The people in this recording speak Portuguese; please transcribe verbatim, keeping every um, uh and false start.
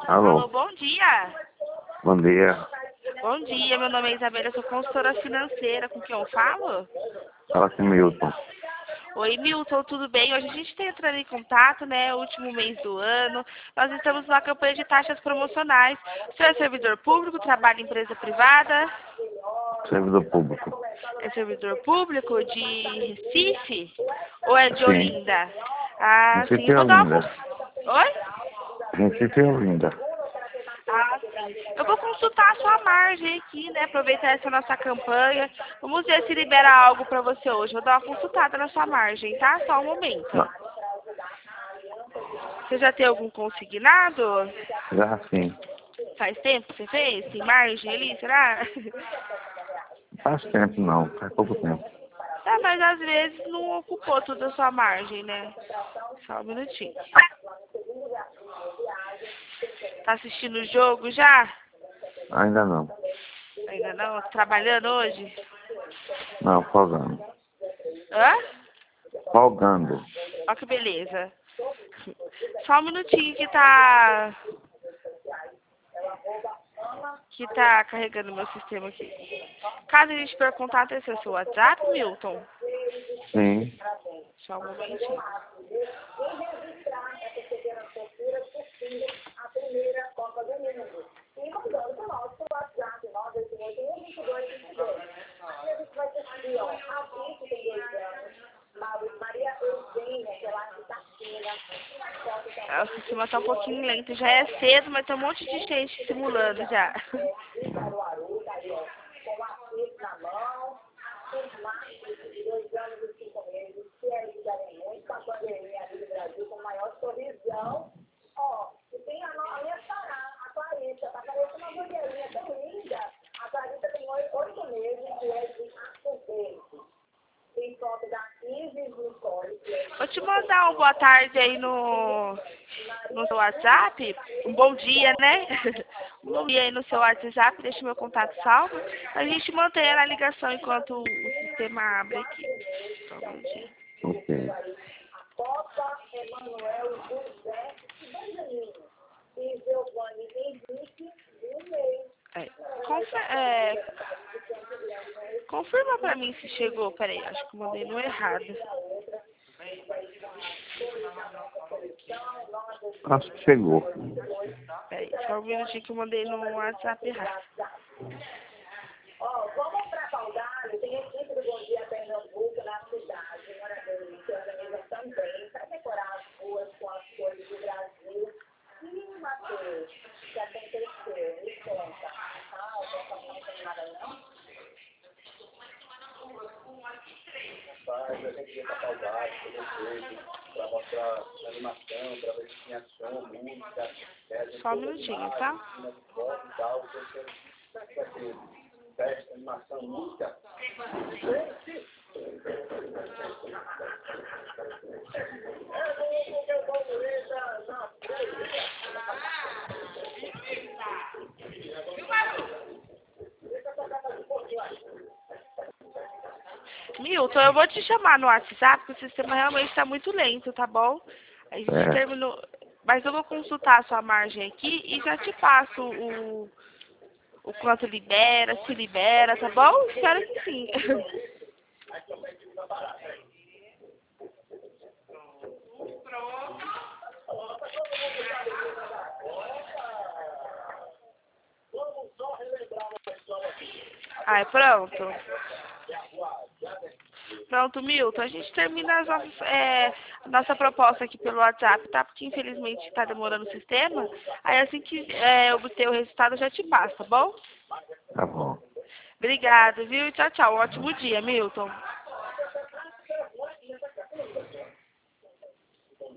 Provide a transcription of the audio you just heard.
Alô, Alô, bom dia. bom dia. Bom dia, meu nome é Isabela, eu sou consultora financeira. Com quem eu falo? Fala com o Milton. Oi, Milton, tudo bem? Hoje a gente está entrando em contato, né? Último mês do ano. Nós estamos numa campanha de taxas promocionais. O senhor é servidor público, trabalha em empresa privada? Servidor público. É servidor público de Recife? Ou é de Sim. Olinda? Ah, sim, Recife eu e vou dar uma Olinda. cons... Oi? Recife e Olinda. Ah, sim. Eu vou consultar a sua margem aqui, né? Aproveitar essa nossa campanha. Vamos ver se libera algo para você hoje. Vou dar uma consultada na sua margem, tá? Só um momento. Não, Você já tem algum consignado? já sim. Faz tempo que você fez? Tem margem ali, será? Faz tempo não, faz pouco tempo. Tá, mas às vezes não ocupou toda a sua margem, né? Só um minutinho. Tá assistindo o jogo já? Ainda não. Ainda não? Trabalhando hoje? Não, folgando. Hã? Folgando. Ó que beleza. Só um minutinho que tá... Que tá carregando meu sistema aqui. Caso a gente perca contato, esse é o seu WhatsApp, Milton? Sim. Só um momentinho. Ah, o sistema tá um pouquinho lento. Já é cedo, mas tem um monte de gente simulando já. Vou te mandar um boa tarde aí no, no seu WhatsApp. Um bom dia, né? Um bom dia aí no seu WhatsApp. Deixa meu contato salvo. A gente mantém a ligação enquanto o sistema abre aqui. Só um minutinho. Ok. É, confer- é, confirma pra mim se chegou. Peraí, acho que eu mandei no errado. Acho que chegou. Peraí, só um minutinho que eu mandei no WhatsApp errado. Só um minutinho, tá? Milton, eu vou te chamar no WhatsApp, porque o sistema realmente está muito lento, tá bom? A gente Certo. terminou. Mas eu vou consultar a sua margem aqui e já te passo o, o quanto libera, se libera, tá bom? Espero que sim. Ai, pronto. Pronto, Milton. A gente termina as nossas, é, a nossa proposta aqui pelo WhatsApp, tá? Porque infelizmente está demorando o sistema. Aí assim que é, eu obter o resultado, eu já te passo, tá bom? Tá bom. Obrigada, viu? E tchau, tchau. Um ótimo dia, Milton.